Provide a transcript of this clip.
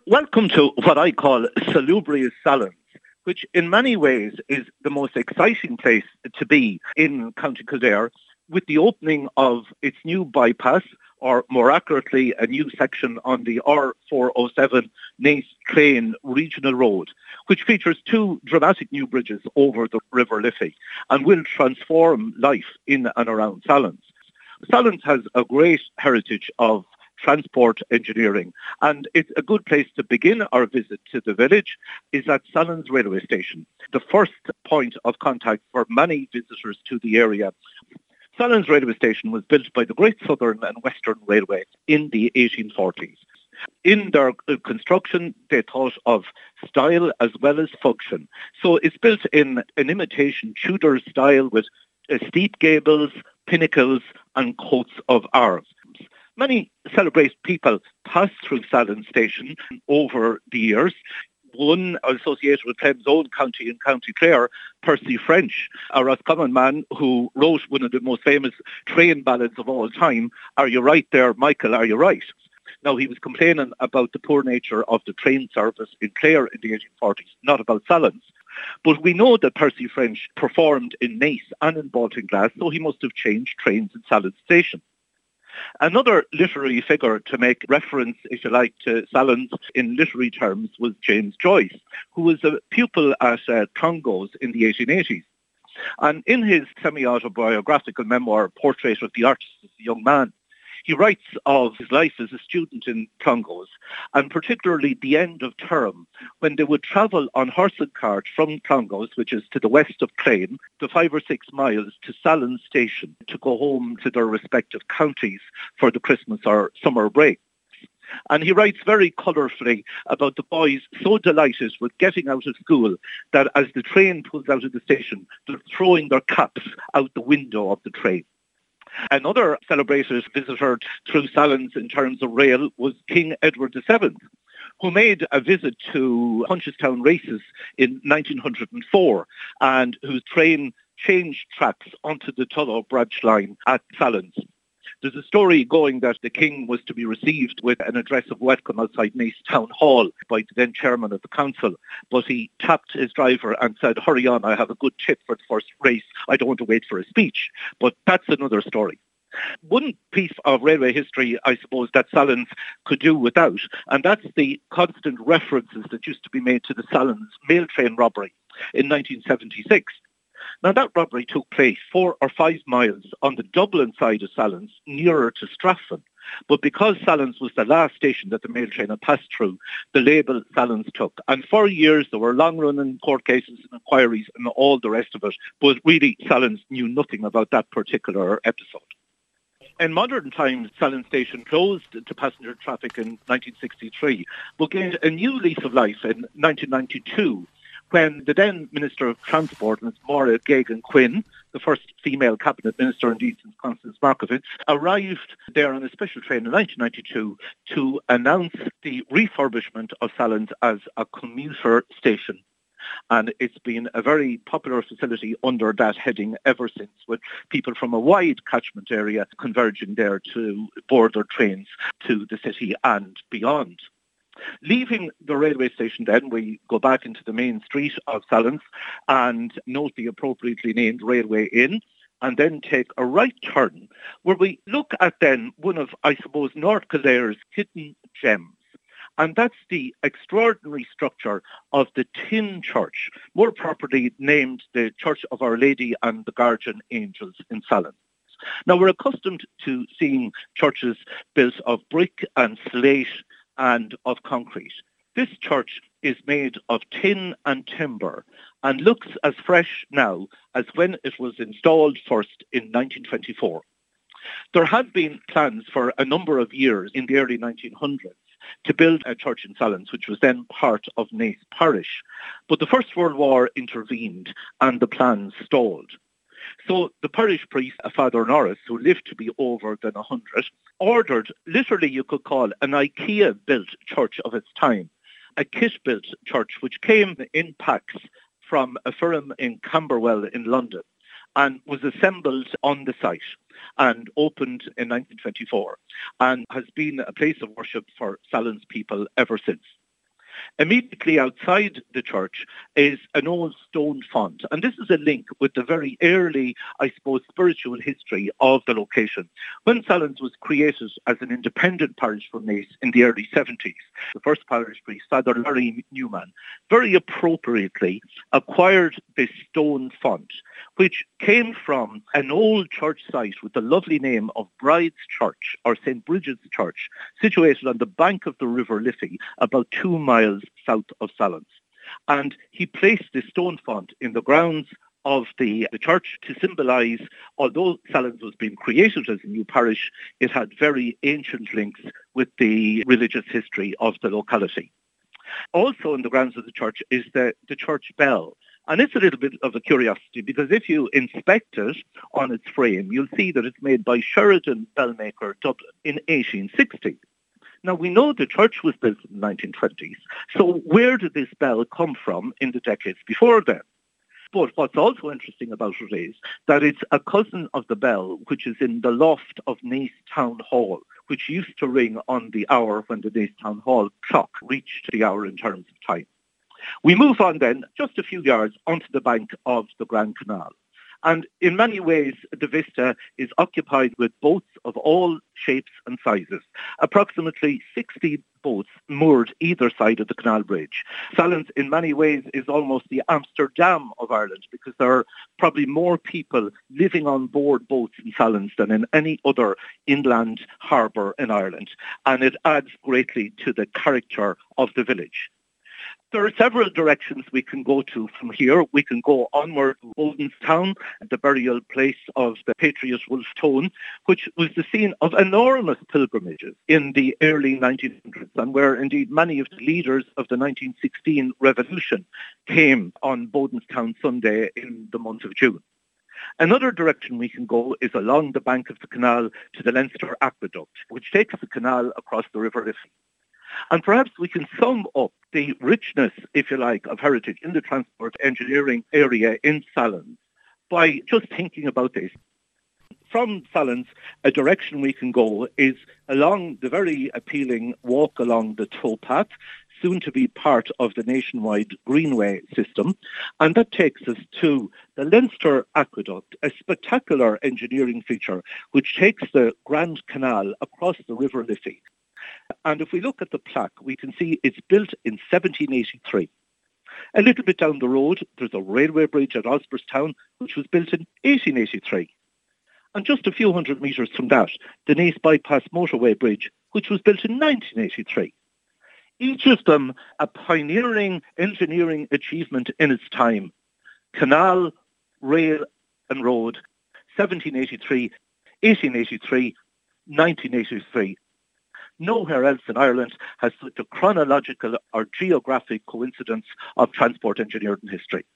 Welcome to what I call Salubrious Salons, which in many ways is the most exciting place to be in County Kildare, with the opening of its new bypass, or more accurately, a new section on the R407 Naas Train Regional Road, which features two dramatic new bridges over the River Liffey and will transform life in and around Sallins. Sallins has a great heritage of transport engineering, and it's a good place to begin our visit to the village is at Sallins railway station, the first point of contact for many visitors to the area. Sallins railway station was built by the Great Southern and Western Railway in the 1840s. In their construction, they thought of style as well as function. So it's built in an imitation Tudor style with steep gables, pinnacles and coats of arms. Many celebrated people passed through Sallins station over the years. One associated with Clem's own county in County Clare, Percy French, a Roscommon man who wrote one of the most famous train ballads of all time, Are You Right There, Michael, Are You Right? Now, he was complaining about the poor nature of the train service in Clare in the 1840s, not about Sallins. But we know that Percy French performed in Naas and in Baltinglass, so he must have changed trains in Sallins station. Another literary figure to make reference, if you like, to Sallins in literary terms was James Joyce, who was a pupil at Clongowes in the 1880s. And in his semi-autobiographical memoir, Portrait of the Artist as a Young Man, he writes of his life as a student in Clongowes, and particularly the end of term, when they would travel on horse and cart from Clongowes, which is to the west of Clane, the 5 or 6 miles to Sallins station to go home to their respective counties for the Christmas or summer break. And he writes very colourfully about the boys so delighted with getting out of school that as the train pulls out of the station, they're throwing their caps out the window of the train. Another celebrated visitor through Sallins in terms of rail was King Edward VII, who made a visit to Punchestown races in 1904 and whose train changed tracks onto the Tullow branch line at Sallins. There's a story going that the king was to be received with an address of welcome outside Naas Town Hall by the then chairman of the council, but he tapped his driver and said, hurry on, I have a good tip for the first race. I don't want to wait for a speech. But that's another story. One piece of railway history, I suppose, that Sallins could do without, and that's the constant references that used to be made to the Sallins mail train robbery in 1976. Now, that robbery took place 4 or 5 miles on the Dublin side of Sallins, nearer to Strathfinn. But because Sallins was the last station that the mail train had passed through, the label Sallins took. And for years, there were long-running court cases and inquiries and all the rest of it. But really, Sallins knew nothing about that particular episode. In modern times, Sallins station closed to passenger traffic in 1963, but gained a new lease of life in 1992, when the then Minister of Transport, Ms. Maura Geoghegan Quinn, the first female cabinet minister indeed since Constance Markievicz, arrived there on a special train in 1992 to announce the refurbishment of Sallins as a commuter station. And it's been a very popular facility under that heading ever since, with people from a wide catchment area converging there to board their trains to the city and beyond. Leaving the railway station then, we go back into the main street of Sallins and note the appropriately named Railway Inn, and then take a right turn where we look at then one of, I suppose, North Kildare's hidden gems. And that's the extraordinary structure of the Tin Church, more properly named the Church of Our Lady and the Guardian Angels in Sallins. Now, we're accustomed to seeing churches built of brick and slate and of concrete. This church is made of tin and timber and looks as fresh now as when it was installed first in 1924. There had been plans for a number of years in the early 1900s to build a church in Sallins, which was then part of Naas Parish. But the First World War intervened and the plans stalled. So the parish priest, Father Norris, who lived to be over than 100, ordered, literally you could call, an IKEA-built church of its time, a kit-built church which came in packs from a firm in Camberwell in London and was assembled on the site and opened in 1924 and has been a place of worship for Sallins people ever since. Immediately outside the church is an old stone font, and this is a link with the very early, I suppose, spiritual history of the location. When Sallins was created as an independent parish from Naas in the early 70s, the first parish priest, Father Larry Newman, very appropriately acquired this stone font, which came from an old church site with the lovely name of Bride's Church, or St. Bridget's Church, situated on the bank of the River Liffey, about 2 miles south of Sallins. And he placed this stone font in the grounds of the church to symbolise, although Sallins was being created as a new parish, it had very ancient links with the religious history of the locality. Also in the grounds of the church is the church bell. And it's a little bit of a curiosity because if you inspect it on its frame, you'll see that it's made by Sheridan Bellmaker Dublin in 1860. Now, we know the church was built in the 1920s, so where did this bell come from in the decades before then? But what's also interesting about it is that it's a cousin of the bell, which is in the loft of Naas Town Hall, which used to ring on the hour when the Naas Town Hall clock reached the hour in terms of time. We move on then just a few yards onto the bank of the Grand Canal. And in many ways, the vista is occupied with boats of all shapes and sizes. Approximately 60 boats moored either side of the canal bridge. Sallins, in many ways, is almost the Amsterdam of Ireland because there are probably more people living on board boats in Sallins than in any other inland harbour in Ireland. And it adds greatly to the character of the village. There are several directions we can go to from here. We can go onward to Bodenstown, the burial place of the patriot Wolfe Tone, which was the scene of enormous pilgrimages in the early 1900s, and where indeed many of the leaders of the 1916 revolution came on Bodenstown Sunday in the month of June. Another direction we can go is along the bank of the canal to the Leinster Aqueduct, which takes the canal across the River Liffey. And perhaps we can sum up the richness, if you like, of heritage in the transport engineering area in Sallins by just thinking about this. From Sallins, a direction we can go is along the very appealing walk along the towpath, soon to be part of the nationwide Greenway system. And that takes us to the Leinster Aqueduct, a spectacular engineering feature which takes the Grand Canal across the River Liffey. And if we look at the plaque, we can see it's built in 1783. A little bit down the road, there's a railway bridge at Osborstown, which was built in 1883. And just a few hundred metres from that, the Naas Bypass Motorway Bridge, which was built in 1983. Each of them a pioneering engineering achievement in its time. Canal, rail and road, 1783, 1883, 1983. Nowhere else in Ireland has such a chronological or geographic coincidence of transport engineering history.